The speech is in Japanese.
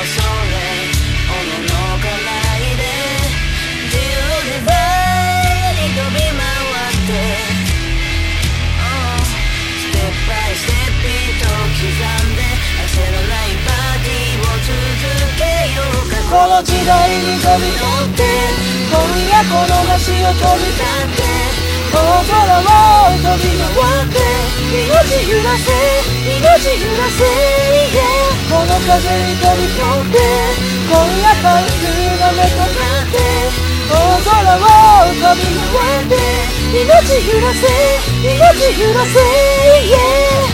それおののかないで自由自在に飛び回ってステップバイステップビートを刻んで焦らないパーティーを続けようかこの時代に飛び乗って今夜この街を飛び立って大空を飛び回って命揺らせ命揺らせ、yeah、この風に飛び込んで今夜パンクが目となって大空を飛び回って命揺らせ命揺らせ、yeah